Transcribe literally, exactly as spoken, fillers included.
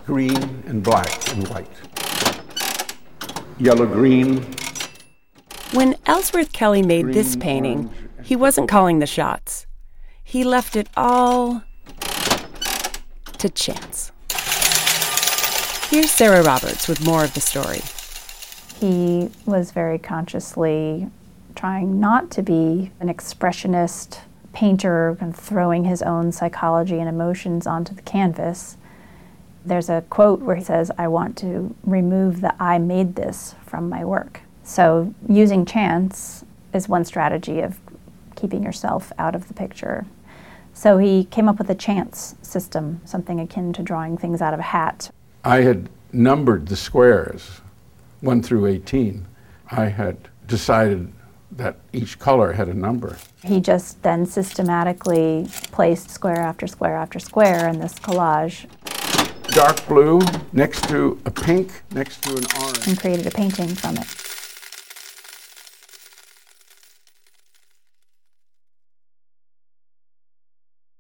green and black and white. Yellow, green. When Ellsworth Kelly made Green, this painting, orange, he wasn't calling the shots. He left it all to chance. Here's Sarah Roberts with more of the story. He was very consciously trying not to be an expressionist painter and throwing his own psychology and emotions onto the canvas. There's a quote where he says, "I want to remove the I made this from my work." So using chance is one strategy of keeping yourself out of the picture. So he came up with a chance system, something akin to drawing things out of a hat. I had numbered the squares, one through eighteen. I had decided that each color had a number. He just then systematically placed square after square after square in this collage. Dark blue next to a pink, next to an orange. And created a painting from it.